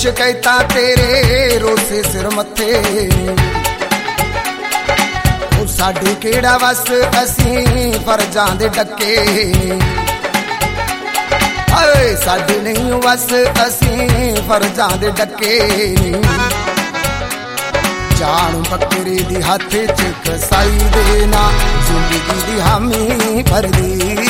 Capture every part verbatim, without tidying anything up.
शिकायतां तेरे रोसे सिर मथे साडे केड़ा वस असीं फर्जां दे डके हाय साडे नहीं वस असीं फर्जां दे डके जान बकरे दी हाथ च कसाई देना जिंदगी दी हामी भरदी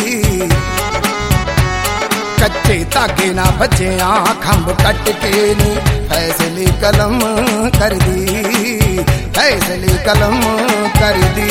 कच्चे धागे ना बचिया खंभ कट के नी फैसले कलम कर दी फैसले कलम कर दी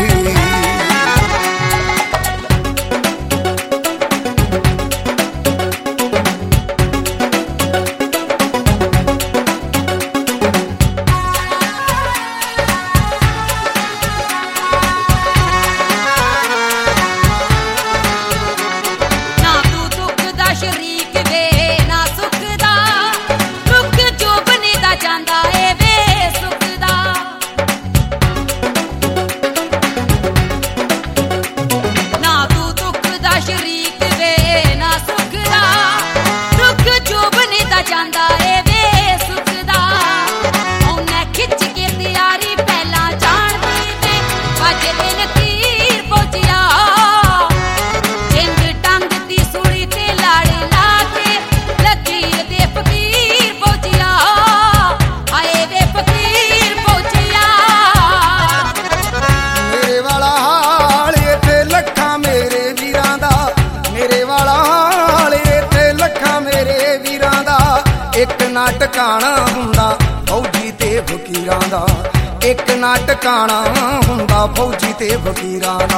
एक ना टकाना हुंदा फौजी ते फकीरां दा एक ना टकाना हुंदा फौजी ते फकीरां दा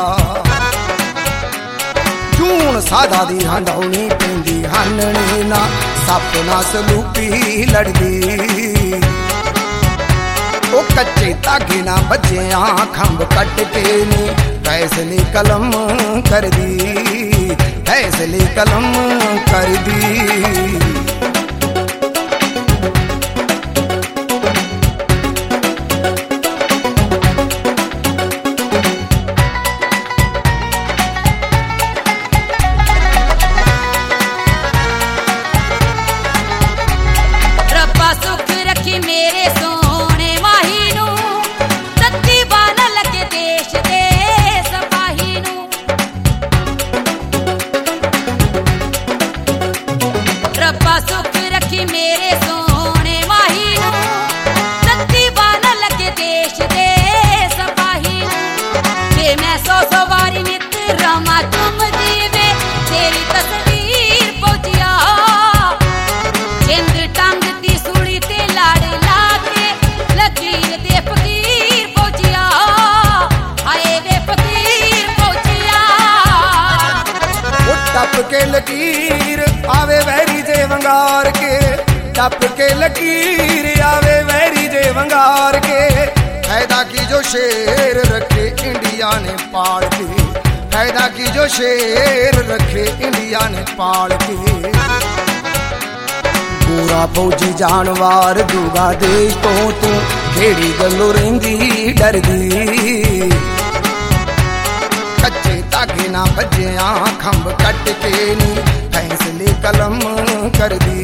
जून सादा दी हंडौनी पैंदी हानने ना सप ना सलूपी लड़दी ओ कच्चे धागे ना बचिया खंभ कट के नी फैसले कलम कर दी फैसले कलम कर दी टप के लकीर आवे वैरी जे वंगार के टप के लकीर आवे वैरी जे वंगार के फायदा की जो शेर रखे इंडिया ने पाल के फायदा की जो शेर रखे इंडिया ने पाल के पूरा फौजी जानवर दूगा देश तो तू केड़ी गल्लों रहिंदी डरदी कच्चे धागे ना बजिया खंभ कट के नी फैसले कलम कर दी